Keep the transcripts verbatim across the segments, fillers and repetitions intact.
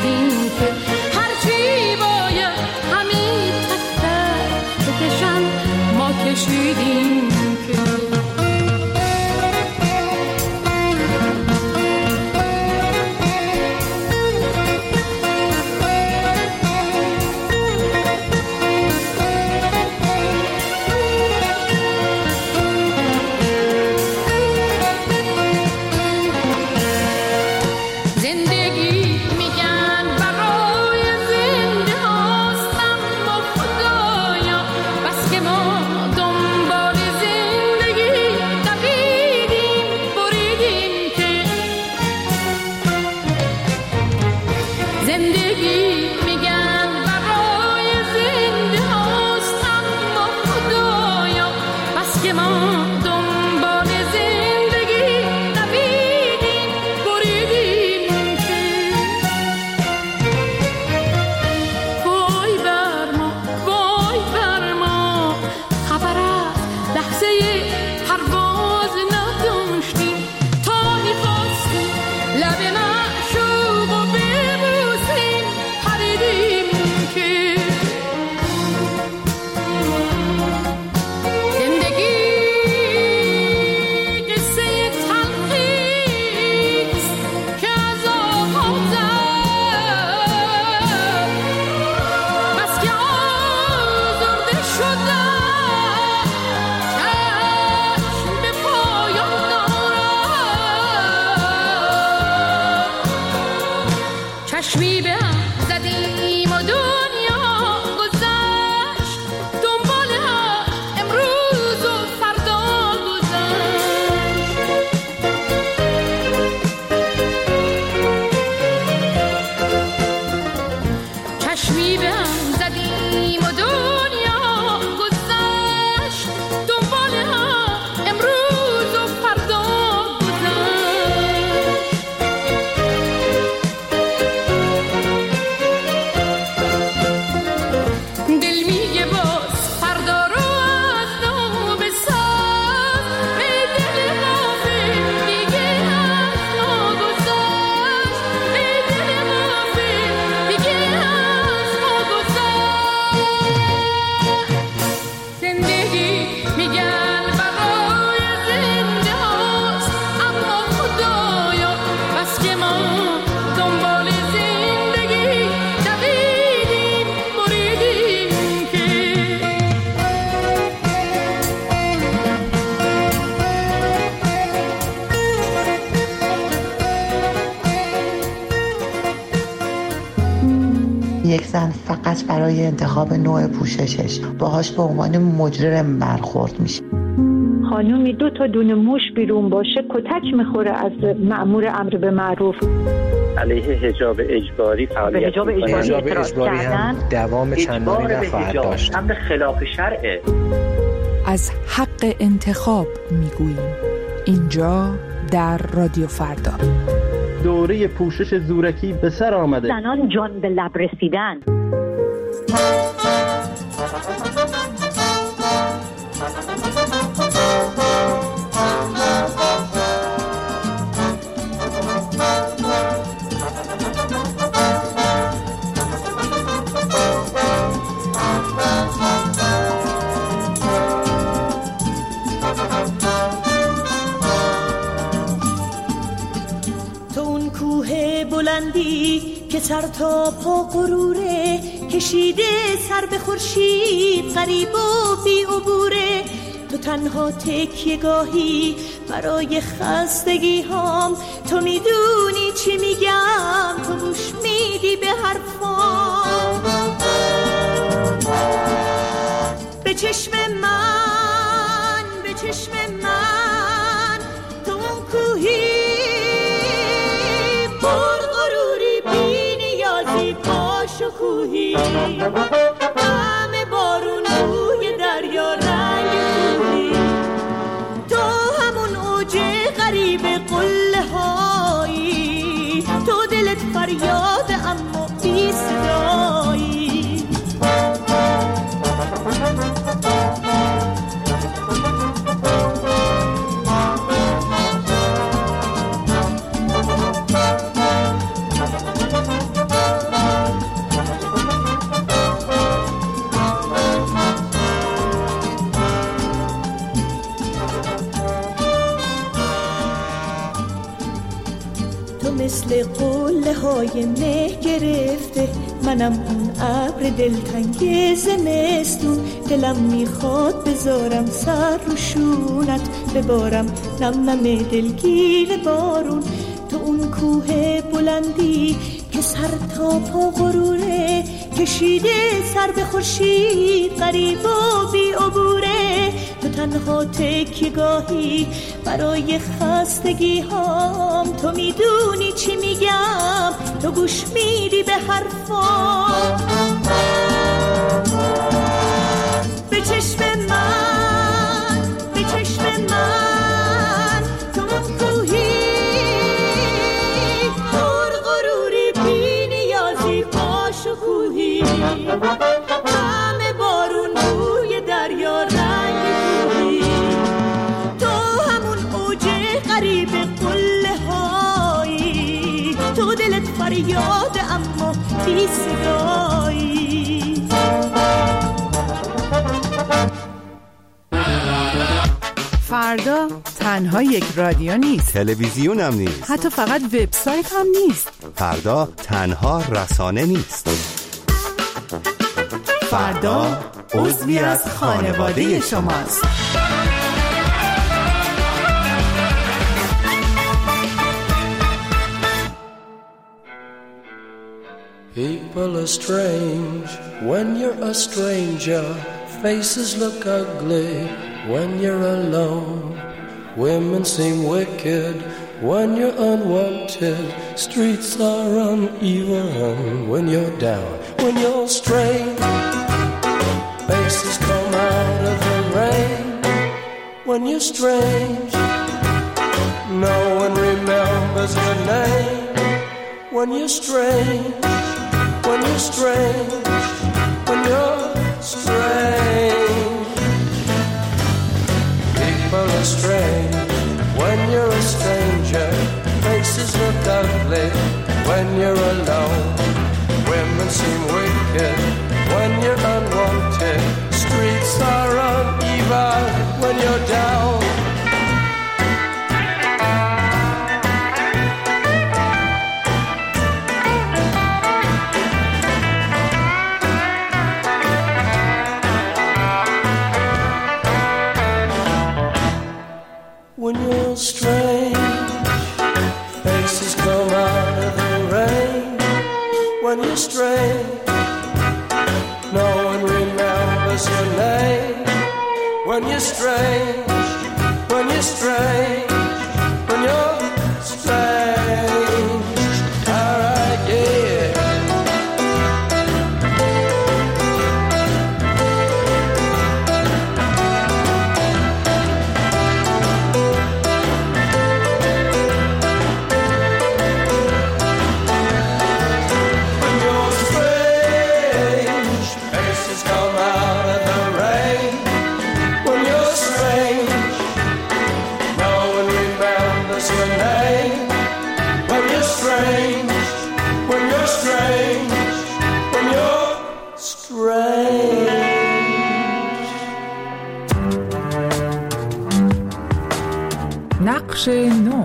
چشیدیم که هرچی باید همین تک تک بکشن ما کشیدیم که یک زن فقط برای انتخاب نوع پوششش باهاش به عنوان مجرم برخورد میشه. خانومی دو تا دونه موش بیرون باشه کتک میخوره از مأمور امر به معروف. علیه حجاب اجباری فعالیت حجاب اجباری, حجاب اجباری هم دوام چندانی نخواهد داشت. امر خلاف شرعه. از حق انتخاب میگوییم اینجا در رادیو فردا. دوره پوشش زورکی به سر آمده. زنان جان به لب رسیدن. که سر تا پا غروره کشیده سر به خورشید غریب و بی عبوره. تو تنها تکیه گاهی برای خستگی هام. تو میدونی چی میگم، تو گوش میدی به حرفام. به چشم من، به چشم من تو اون کوهی شکوهی همه بارون روی دریا رنگ کوهی. تو همون اوج غریب قله هایی، تو دلت فریاد اما بی صدایی. مثل قله های مه گرفته، منم اون ابر دلتنگ زمستون. دلم میخواد بذارم سر رو شونت، ببارم نم نم دلگیر بارون. تو اون کوه بلندی که سر تا پا غروره، کشیده سر به خورشید غریب و بی عبوره. تو تنها تکیه‌گاهی برای خستگی هام، تو میدونی چی میگم، تو گوش میدی به حرفام. به چشم من، به چشم من، تو اون کوهی پر غروری بی نیازی باشکوهی، همه بارون بوی دریا رنگ کوهی. تو همون اوج غریب قله هایی، تو دلت فریاد اما بی صدایی. فردا تنها یک رادیو نیست، تلویزیون هم نیست، حتی فقط وبسایت هم نیست. فردا تنها رسانه نیست. فردا عضوی از خانواده شماست. People are strange when you're a stranger. Faces look ugly when you're alone. Women seem wicked when you're unwanted. Streets are uneven when you're down. When you're strange, faces come out of the rain. When you're strange, no one remembers your name. When you're strange, when you're strange, when you're strange. People are strange when you're a stranger. Faces look ugly when you're alone. Women seem wicked when you're unwanted. Streets are uneven when you're down. When you're strange, faces come out of the rain. When you're strange, no one remembers your name. When you're strange, when you're strange, when you're strange. All right, yeah. نقش نو.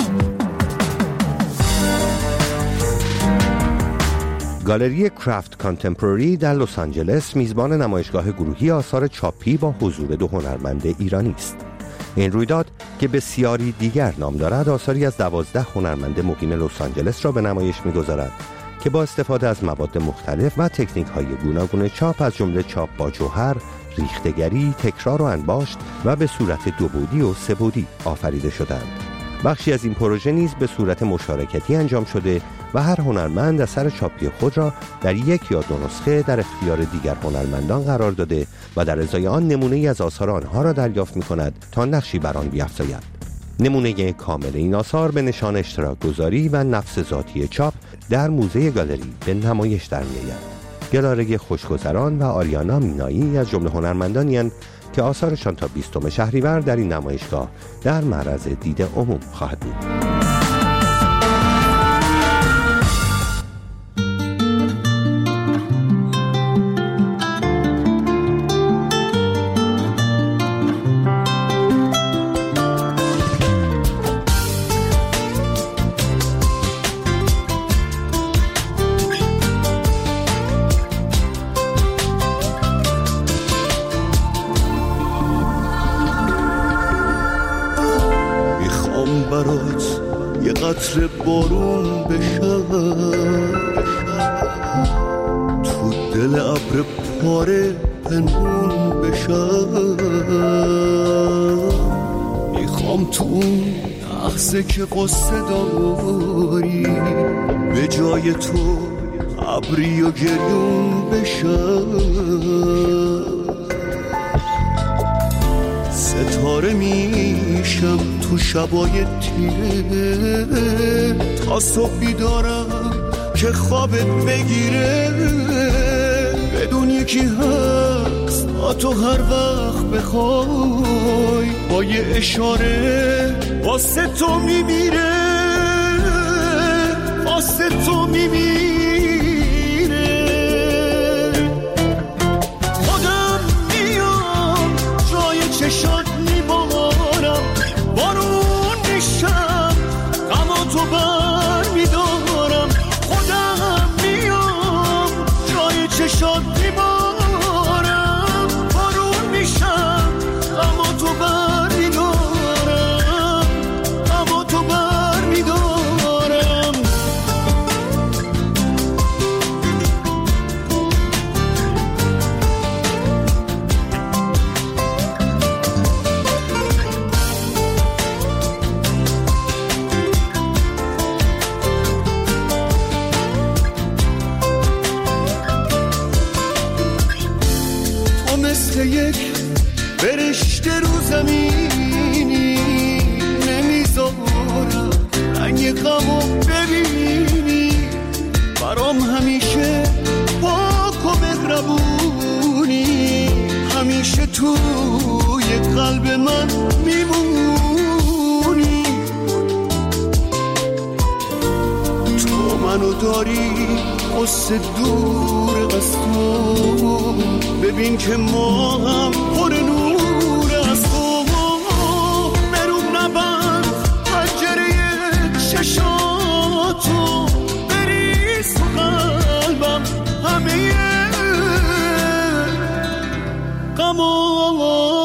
گالری کرافت کانتمپرری در لس آنجلس میزبان نمایشگاه گروهی آثار چاپی با حضور دو هنرمند ایرانی است. این رویداد که بسیاری دیگر نام دارد، آثاری از دوازده هنرمند مقیم لس آنجلس را به نمایش می‌گذارد که با استفاده از مواد مختلف و تکنیک‌های گوناگون چاپ از جمله چاپ با جوهر، ریختگری، تکرار و انباشت و به صورت دو بعدی و سه بعدی آفریده شدند. بخشی از این پروژه نیز به صورت مشارکتی انجام شده و هر هنرمند اثر چاپی خود را در یک یا دو نسخه در اختیار دیگر هنرمندان قرار داده و در ازای آن نمونه‌ای از آثار آنها را دریافت می‌کند تا نقشی بر آن بیفزاید. نمونه کامل این آثار به نشان اشتراک گذاری و نفس ذاتی چاپ در موزه گالری به نمایش در می‌آید. گلارگی خوشگذران و آریانا مینایی از جمله هنرمندانی اند که آثارشان تا بیستم شهریور در این نمایشگاه در معرض دید عموم خواهد بود. برات یه قطره بارون بشم، تو دل ابر پاره پنهون بشم. میخوام تو اون لحظه که قصه داری به جای تو ابری و گریون بشم. ستاره میشم تو شبای تیره تا صبح بیدارم که خوابت بگیره. بدون یکی هست تو هر وقت بخوای با یه اشاره واسه تو میمیره، واسه تو میمیره. خودم میام جای چشات میبارم، بارون میشم غم تو بر میدارم. خودم میام جای چشات میبارم، بارون میشم غم تو بر میدارم، غم تو بر میدارم. مثل یک فرشته رو زمینی نمیذارم رنگ غمو ببینی. برام همیشه پاک و مهربونی، همیشه توی قلب من میمونی. تو منو داری قصه دور از تو، ببین که ما هم پر نور از تو. برون نبند پنجره چشاتو، بریز تو قلبم همه غم